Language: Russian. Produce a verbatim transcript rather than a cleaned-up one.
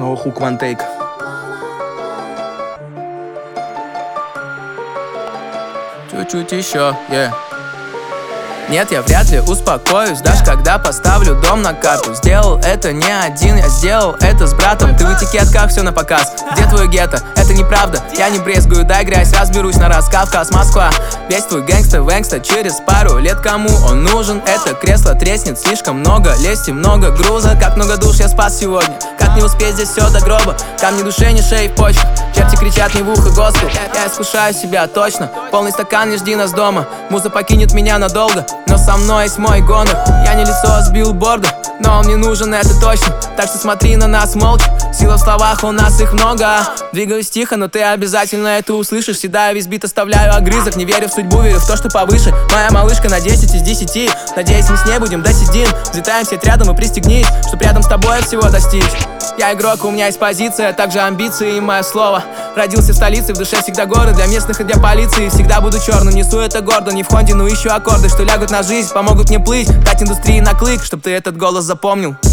Снова хук one take. Чуть-чуть еще, yeah. Нет, я вряд ли успокоюсь, даже когда поставлю дом на карту. Сделал это не один, я сделал это с братом. Ты в этикетках, все на показ. Где твой гетто? Это неправда, я не брезгую, дай грязь, разберусь на раз. Кавказ, Москва, весь твой гэнгста, вэнгста. Через пару лет кому он нужен? Это кресло треснет, слишком много лести, много груза. Как много душ я спас сегодня, как не успеть здесь все до гроба. Камни души, не шеи в почках, черти кричат мне в ухо госпел. Я искушаю себя точно, полный стакан, не жди нас дома. Муза покинет меня надолго, но со мной есть мой гонор. Я не лицо с билборда, но он мне нужен, это точно. Так что смотри на нас молча, сила в словах, у нас их много. Двигаюсь тихо, но ты обязательно это услышишь. Седаю весь бит, оставляю огрызок. Не верю в судьбу, верю в то, что повыше. Моя малышка на десять из десяти. Надеюсь, мы с ней будем досидим. Взлетаем все рядом и пристегнись, чтоб рядом с тобой всего достичь. Я игрок, у меня есть позиция, также амбиции и мое слово. Родился в столице, в душе всегда город. Для местных и для полиции всегда буду черным. Несу это гордо, не в хонде, но ищу аккорды, что лягут на жизнь, помогут мне плыть. Дать индустрии на клык, чтоб ты этот голос запомнил.